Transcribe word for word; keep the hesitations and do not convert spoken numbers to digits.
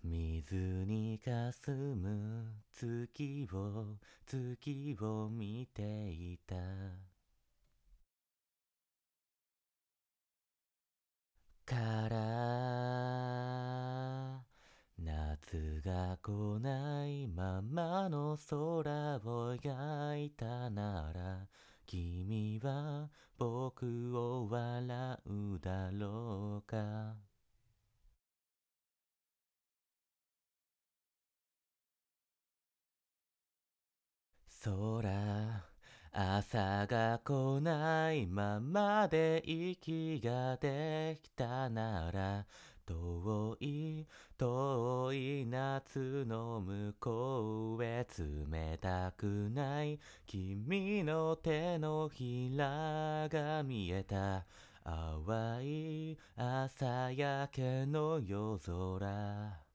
水にかすむ月を月を見ていた。から夏が来ないままの空を描いたなら、君は僕を笑うだろうか。空、朝が来ないままで息ができたなら、遠い遠い夏の向こうへ、冷たくない君の手のひらが見えた。淡い朝焼けの夜空。